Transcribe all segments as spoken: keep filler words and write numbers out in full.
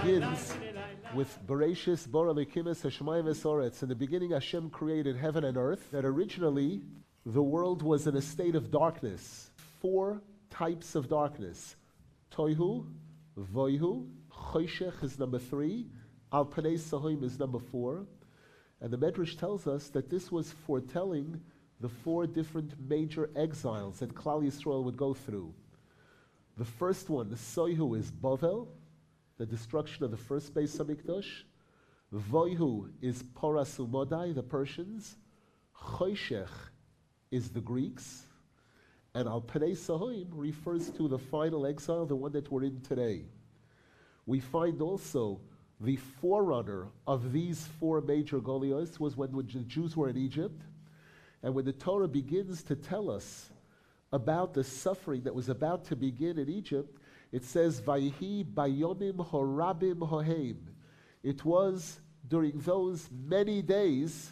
begins with Bereshis Bara Lekimis Hashemayim V'Soretz. In the beginning, Hashem created heaven and earth. That originally the world was in a state of darkness. Four types of darkness: Toihu, Voihu, Choshech is number three, Al Panei Sahoim is number four. And the Medrash tells us that this was foretelling the four different major exiles that Klal Yisrael would go through. The first one, the Soihu, is Bavel, the destruction of the first Beis Hamikdash. Voihu is Poras Umodai, the Persians. Choshech is the Greeks. And Al Panei Sahoim refers to the final exile, the one that we're in today. We find also the forerunner of these four major Goliaths was when the Jews were in Egypt. And when the Torah begins to tell us about the suffering that was about to begin in Egypt, it says, Vayhi bayomim horabim hoheim. It was during those many days,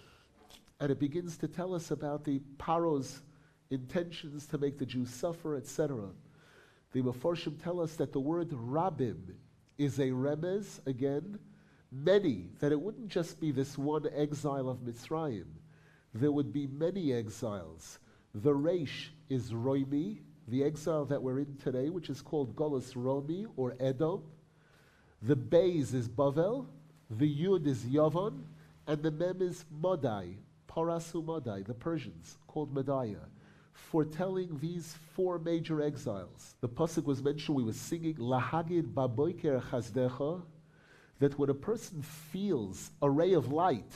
and it begins to tell us about the Paro's intentions to make the Jews suffer, et cetera. The Mefarshim tell us that the word rabim is a remez, again, many, that it wouldn't just be this one exile of Mitzrayim. There would be many exiles. The Reish is Roimi, the exile that we're in today, which is called Golus Romi or Edom. The Beis is Bavel, the Yud is Yavon, and the Mem is Modai, Parasu Modai, the Persians, called Medaya, foretelling these four major exiles. The pasuk was mentioned, we were singing, Lahagid Baboiker Chazdecha, that when a person feels a ray of light,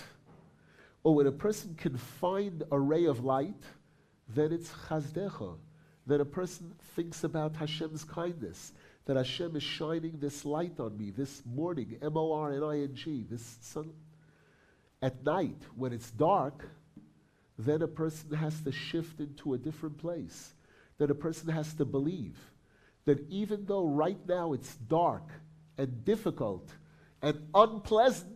or when a person can find a ray of light, then it's Chazdecha. That a person thinks about Hashem's kindness, that Hashem is shining this light on me this morning, M O R N I N G, this sun. At night, when it's dark, then a person has to shift into a different place. That a person has to believe that even though right now it's dark and difficult and unpleasant,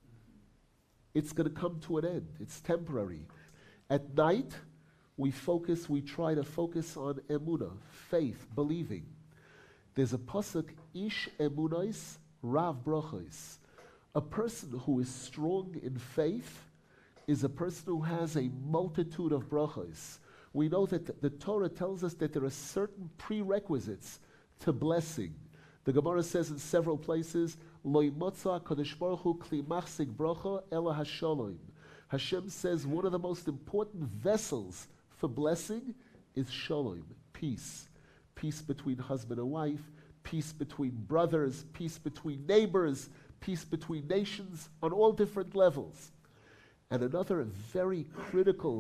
it's going to come to an end. It's temporary. At night, we focus, we try to focus on emunah, faith, believing. There's a pasuk, Ish emunais rav brachos. A person who is strong in faith is a person who has a multitude of brachos. We know that the, the Torah tells us that there are certain prerequisites to blessing. The Gemara says in several places, Lo imotza kadosh baruch hu kli machzik bracha ela hashalom. Hashem says one of the most important vessels for blessing is shalom, peace. Peace between husband and wife, peace between brothers, peace between neighbors, peace between nations on all different levels. And another very critical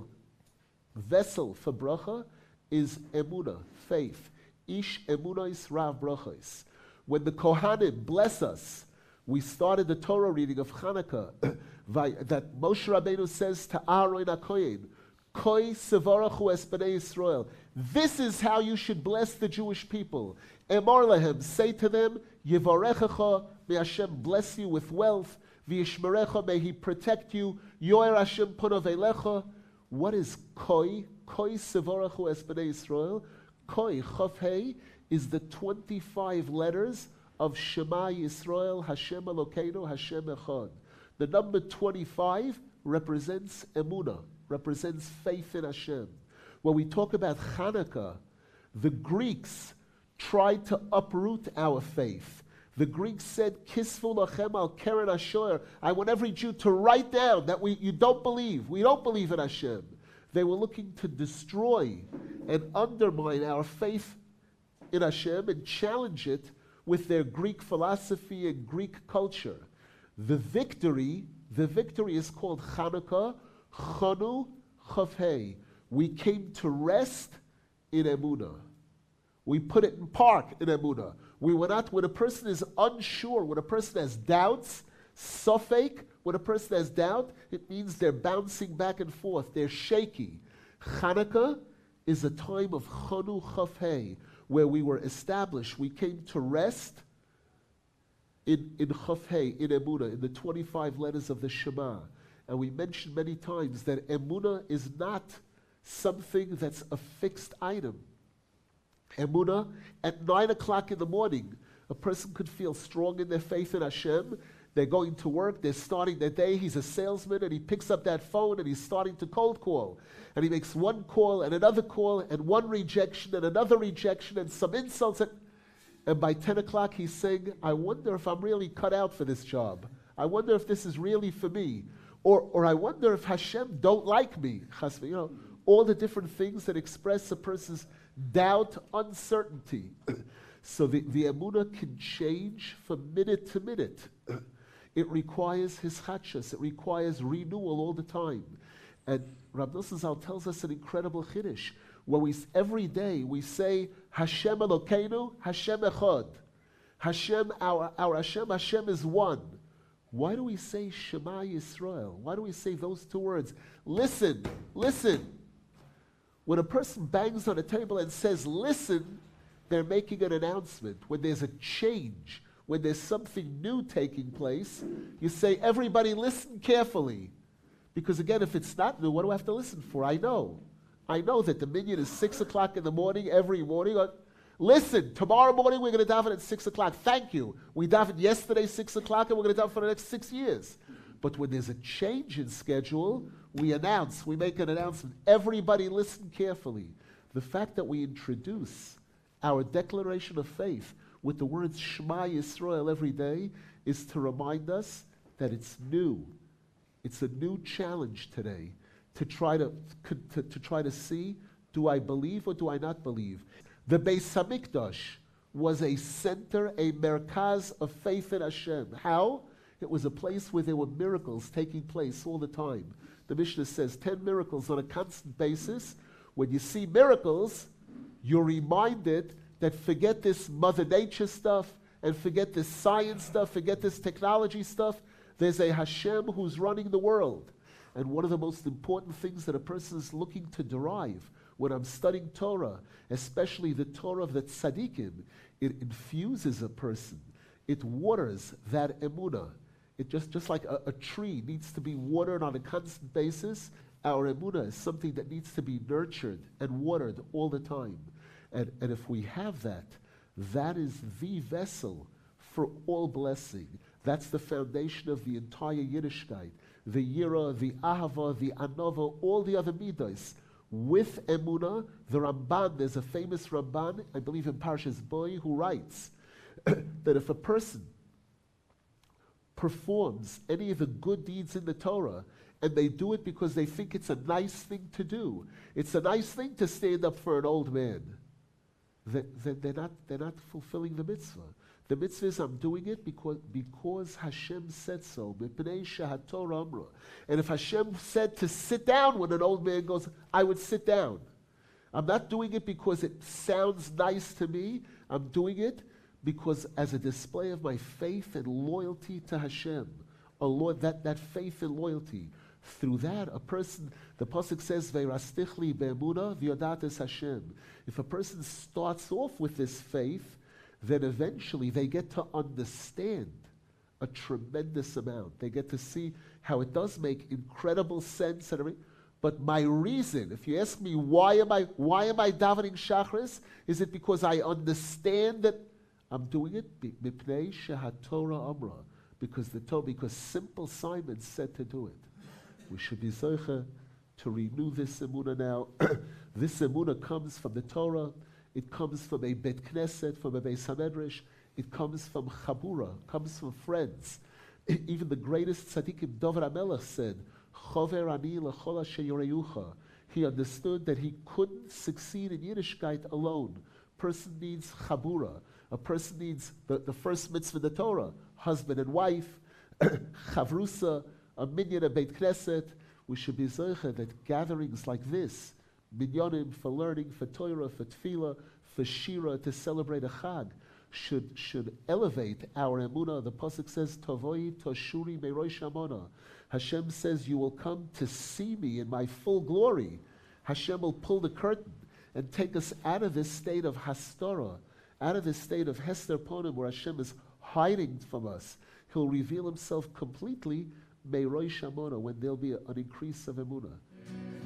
vessel for bracha is emunah, faith. Ish emunais rav brachos. When the Kohanim bless us, we started the Torah reading of Chanukah that Moshe Rabbeinu says to Aaron HaKohen, Koi sevarachu es b'nei Yisrael. This is how you should bless the Jewish people. Emar lehem, say to them, Yivarechecha, may Hashem bless you with wealth. V'yishmerecha, may He protect you. Yoer Hashem punav eilecha. What is Koi? Koi sevarachu es b'nei Yisrael. Koi, Chav Hei, is the twenty-five letters of Shema Yisrael, Hashem Elokeinu, Hashem Echad. The number twenty-five represents emunah, represents faith in Hashem. When we talk about Chanukah, the Greeks tried to uproot our faith. The Greeks said, Kisvu lachem al keren asher. I want every Jew to write down that we you don't believe. We don't believe in Hashem. They were looking to destroy and undermine our faith in Hashem and challenge it with their Greek philosophy and Greek culture. The victory, the victory is called Chanukah, Chanu Chavhei. We came to rest in Emunah. We put it in park in Emunah. We were not, when a person is unsure, when a person has doubts, Sofek, when a person has doubt, it means they're bouncing back and forth, they're shaky. Chanukah is a time of Chanu Chavhei, where we were established. We came to rest in, in Chavhei, in Emunah, in the twenty-five letters of the Shema. And we mentioned many times that Emunah is not something that's a fixed item. Emunah, at nine o'clock in the morning, A person could feel strong in their faith in Hashem. They're going to work, they're starting their day, he's a salesman, and he picks up that phone and he's starting to cold call. And he makes one call and another call and one rejection and another rejection and some insults. And, and by ten o'clock he's saying, I wonder if I'm really cut out for this job. I wonder if this is really for me. Or, or I wonder if Hashem don't like me. You know, all the different things that express a person's doubt, uncertainty. So the, the emunah can change from minute to minute. It requires his chachas. It requires renewal all the time. And Rav Nosson Zal tells us an incredible chiddush, where we every day we say Hashem Elokeinu, Hashem Echad. Hashem, our, our Hashem, Hashem is one. Why do we say Shema Yisrael? Why do we say those two words? Listen, listen. When a person bangs on a table and says listen, they're making an announcement. When there's a change, when there's something new taking place, you say, everybody listen carefully. Because again, if it's not new, what do I have to listen for? I know. I know that the minyan is six o'clock in the morning, every morning. Listen, tomorrow morning we're going to daven at six o'clock. Thank you. We davened yesterday six o'clock and we're going to daven for the next six years. But when there's a change in schedule, we announce, we make an announcement. Everybody listen carefully. The fact that we introduce our declaration of faith with the words Shema Yisrael every day is to remind us that it's new. It's a new challenge today to try to, to, to try to see, do I believe or do I not believe? The Beis Hamikdash was a center, a merkaz of faith in Hashem. How? It was a place where there were miracles taking place all the time. The Mishnah says ten miracles on a constant basis. When you see miracles, you're reminded that forget this Mother Nature stuff and forget this science stuff, forget this technology stuff. There's a Hashem who's running the world. And one of the most important things that a person is looking to derive when I'm studying Torah, especially the Torah of the tzaddikim, it infuses a person. It waters that emunah. It just, just like a, a tree needs to be watered on a constant basis, our emunah is something that needs to be nurtured and watered all the time. And, and if we have that, that is the vessel for all blessing. That's the foundation of the entire Yiddishkeit. The Yira, the Ahava, the Anova, all the other midas. With emunah, the Ramban, there's a famous Ramban, I believe in Parshas Boy, who writes that if a person performs any of the good deeds in the Torah, and they do it because they think it's a nice thing to do, it's a nice thing to stand up for an old man, then, then they're not, they're not fulfilling the mitzvah. The mitzvah is I'm doing it because, because Hashem said so. And if Hashem said to sit down when an old man goes, I would sit down. I'm not doing it because it sounds nice to me. I'm doing it because as a display of my faith and loyalty to Hashem. A Lord, that, that faith and loyalty. Through that, a person, the Pasuk says, Ve'rastichli be'emunah v'yodates Hashem. If a person starts off with this faith, then eventually they get to understand a tremendous amount. They get to see how it does make incredible sense and everything. But my reason, if you ask me why am I why am I davening Shachris, is it because I understand that I'm doing it mipnei shehatorah amra, because the Torah, because simple Simon said to do it. We should be zoche to renew this emunah now. This emunah comes from the Torah. It comes from a Bet Knesset, from a Beis Hamedrash. It comes from Chabura, comes from friends. Even the greatest tzaddikim, David HaMelech, said, Chover ani l'chol asher yoreucha. He understood that he couldn't succeed in Yiddishkeit alone. Person needs Chabura. A person needs the, the first mitzvah of the Torah, husband and wife, Chavrusa, a minyan, a Beit Knesset. We should be zoche that gatherings like this, minyanim for learning, for Torah, for tefillah, for shira, to celebrate a chag, should should elevate our emunah. The pasuk says, "Tovoi toshuri merosh hamona." Hashem says, "You will come to see me in my full glory." Hashem will pull the curtain and take us out of this state of hastorah, out of this state of hester ponim, where Hashem is hiding from us. He'll reveal Himself completely merosh hamona, when there'll be a, an increase of emunah.